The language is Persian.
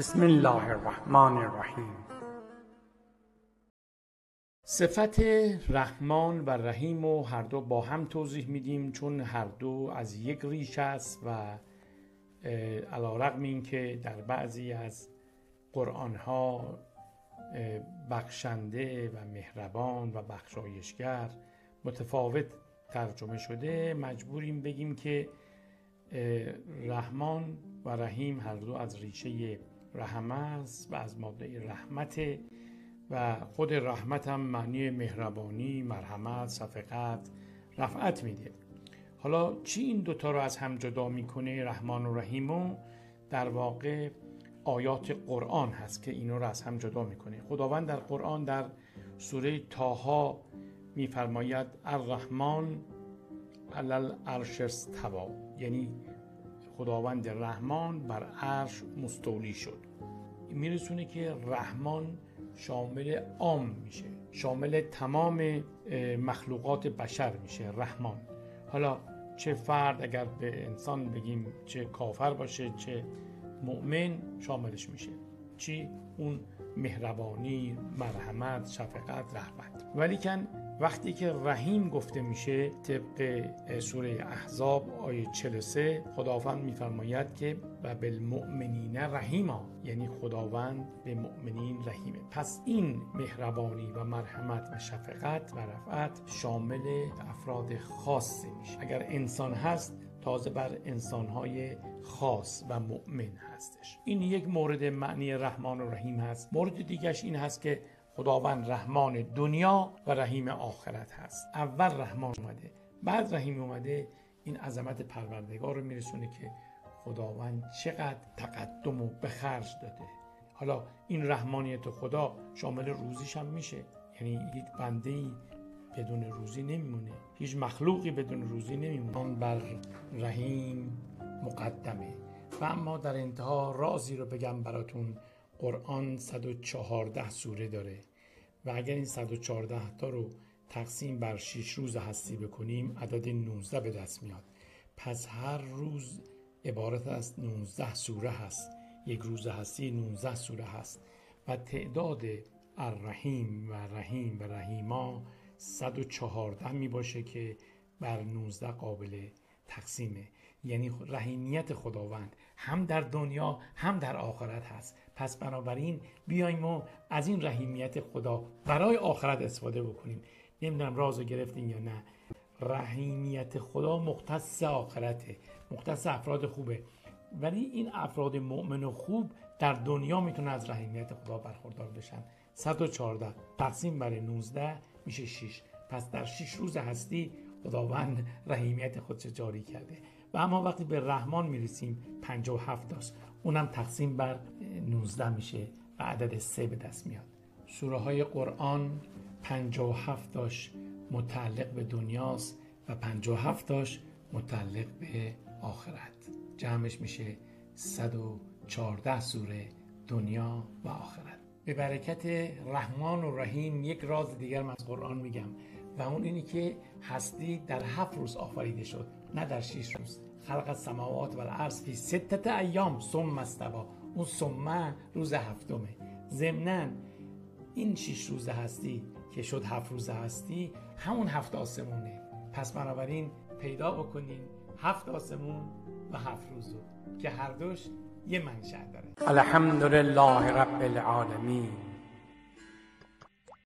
بسم الله الرحمن الرحیم. صفت رحمان و رحیم رو هر دو با هم توضیح میدیم، چون هر دو از یک ریشه است و علی‌رغم این که در بعضی از قرآن ها بخشنده و مهربان و بخشایشگر متفاوت ترجمه شده، مجبوریم بگیم که رحمان و رحیم هر دو از ریشه رحمه است و از ماده رحمت، و خود رحمت هم معنی مهربانی، مرحمت، شفقت، رفعت میده. حالا چی این دوتا رو از هم جدا میکنه رحمان و رحیمو؟ در واقع آیات قرآن هست که اینو رو از هم جدا میکنه. خداوند در قرآن در سوره طه میفرماید الرحمن علی العرش استوی، یعنی خداوند رحمان بر عرش مستولی شد. میرسونه که رحمان شامل عام میشه، شامل تمام مخلوقات بشر میشه رحمان. حالا چه فرد، اگر به انسان بگیم چه کافر باشه چه مؤمن، شاملش میشه چی؟ اون مهربانی، مرحمت، شفقت، رحمت. ولیکن وقتی که رحیم گفته میشه طبق سوره احزاب آیه 43 خداوند میفرماید که و بالمؤمنین رحیما، یعنی خداوند به مؤمنین رحیمه. پس این مهربانی و مرحمت و شفقت و رفعت شامل افراد خاص میشه. اگر انسان هست تازه بر انسانهای خاص و مؤمن هستش. این یک مورد معنی رحمان و رحیم هست. مورد دیگرش این هست که خداوند رحمان دنیا و رحیم آخرت هست. اول رحمان اومده بعد رحیم اومده. این عظمت پروردگار رو میرسونه که خداوند چقدر تقدم و به خرج داده. حالا این رحمانیت خدا شامل روزیش هم میشه، یعنی هیچ بنده‌ای بدون روزی نمیمونه، هیچ مخلوقی بدون روزی نمیمونه. اون بر رحیم مقدمه. و اما در انتها رازی رو بگم براتون. قرآن 114 سوره داره و اگر این 114 تا رو تقسیم بر 6 روز هستی بکنیم عدد 19 به دست میاد. پس هر روز عبارت از 19 سوره هست. یک روز هستی 19 سوره هست و تعداد الرحیم و رحیم و رحیما 114 می باشه که بر 19 قابل تقسیمه. یعنی رحیمیت خداوند هم در دنیا هم در آخرت هست. پس بنابراین بیایم و از این رحیمیت خدا برای آخرت استفاده بکنیم. نمیدونم رازو گرفتین یا نه، رحیمیت خدا مختص آخرته، مختص افراد خوبه، ولی این افراد مؤمن و خوب در دنیا میتونه از رحیمیت خدا برخوردار بشن. 114 تقسیم بر 19 میشه 6. پس در 6 روز هستی خداوند رحیمیت خودش جاری کرده. و اما وقتی به رحمان میرسیم 57 داشت، اونم تقسیم بر 19 میشه و عدد 3 به دست میاد. سوره های قرآن 57 داشت متعلق به دنیاست و 57 داشت متعلق به آخرت. جمعش میشه 114 سوره دنیا و آخرت. به برکت رحمان و رحیم یک راز دیگر من از قرآن میگم و اون اینی که هستی در 7 روز آفریده شد، نه در 6 روز. خلق السماوات و الارض فی 6 ایام ثم استوی. اون ثم روز هفتمه. ضمناً این 6 روز هستی که شد 7 روز هستی همون 7 آسمونه. پس بنابراین پیدا بکنین 7 آسمون و 7 روزو که هر دوش یه منشأ داره. الحمدلله رب العالمین.